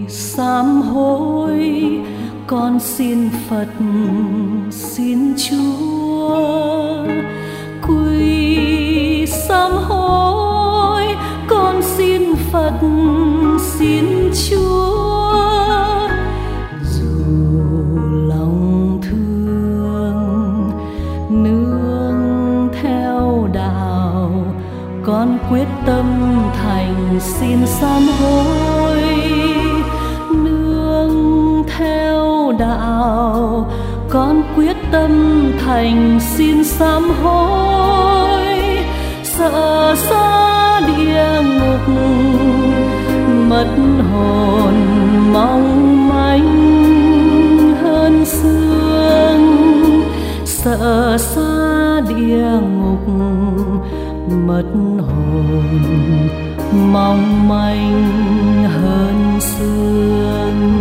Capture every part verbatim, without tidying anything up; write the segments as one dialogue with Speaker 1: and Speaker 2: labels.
Speaker 1: sám hối, con xin Phật xin Chúa. Quỳ sám hối, con xin Phật xin Chúa. Dù lòng thương nương theo đạo, con quyết tâm thành xin sám hối. Nương theo đạo, con quyết tâm thành xin sám hối. Sợ xa địa ngục mất hồn mong manh hơn sương. Sợ xa địa ngục mất hồn mong manh hơn sương.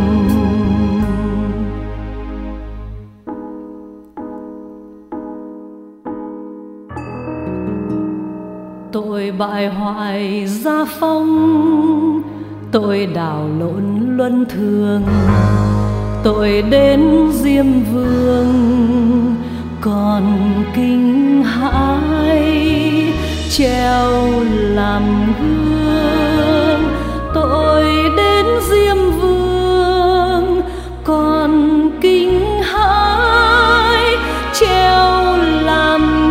Speaker 1: Tội bại hoại gia phong, tội đảo lộn luân thường, tội đến Diêm Vương còn kinh hãi treo làm gương. Tội đến Diêm Vương còn kinh hãi treo làm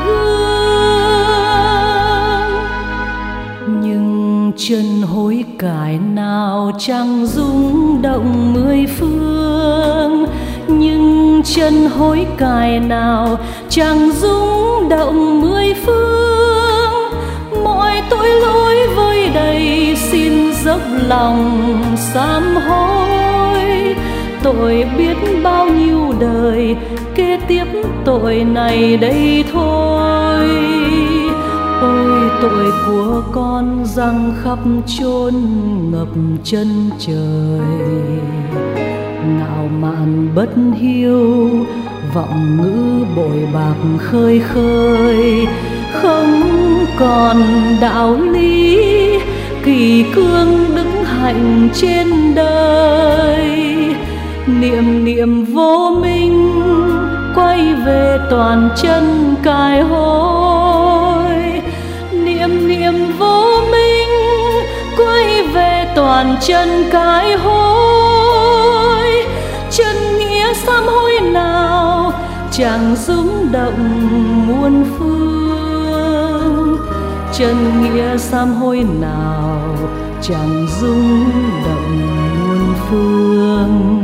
Speaker 1: gương. Nhưng chân hối cải nào chẳng rung động mười phương. Nhưng chân hối cải nào chẳng rung động mười phương. Mọi tội lỗi vơi đầy xin dốc lòng sám hối. Tội biết bao nhiêu đời, kế tiếp tội này đây thôi. Ôi tội của con răng khắp chốn ngập chân trời. Ngạo mạn bất hiếu, vọng ngữ bội bạc khơi khơi. Không còn đạo lý, kỳ cương đức hạnh trên đời. Niệm niệm vô minh, quay về toàn chân cải hối. Niệm niệm vô minh, quay về toàn chân cải hối. Chân nghĩa sám hối nào chẳng rung động muôn phương. Chân nghĩa sám hối nào chẳng rung động muôn phương.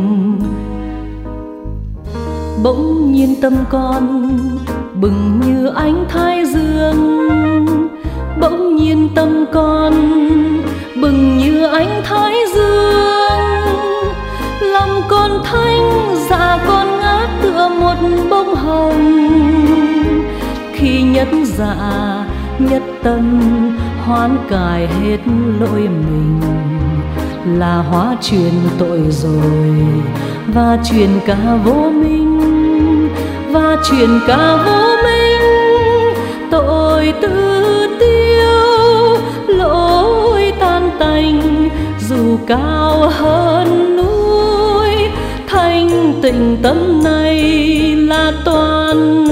Speaker 1: Bỗng nhiên tâm con bừng như ánh thái dương. Bỗng nhiên tâm con bừng như ánh thái dương. Lòng con thanh, dạ con ngát tựa một bông hồng. Khi nhất dạ nhất tâm hoán cải hết lỗi mình, là hóa truyền tội rồi và truyền cả vô minh. Và truyền cả vô minh, tội tự tiêu lỗi tan tành. Dù cao hơn núi, thanh tịnh tâm này là toàn